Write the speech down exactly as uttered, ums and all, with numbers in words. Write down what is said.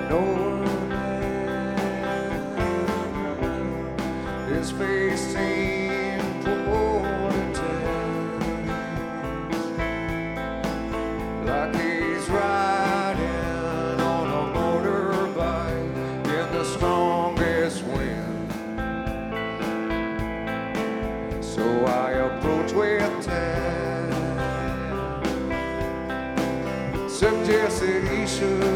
No man is facing pulling tears like he's riding on a motorbike in the strongest wind. So I